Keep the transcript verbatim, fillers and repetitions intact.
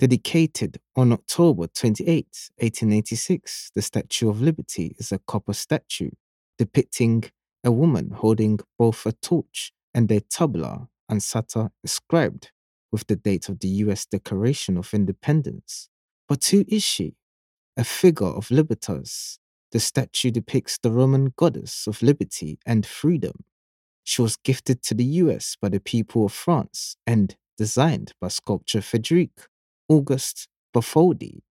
Dedicated on October twenty-eighth, eighteen eighty-six, the Statue of Liberty is a copper statue depicting a woman holding both a torch and a tabula ansata inscribed with the date of the U S Declaration of Independence. But who is she? A figure of Libertas. The statue depicts the Roman goddess of liberty and freedom. She was gifted to the U S by the people of France and designed by sculptor Frederic Auguste Bartholdi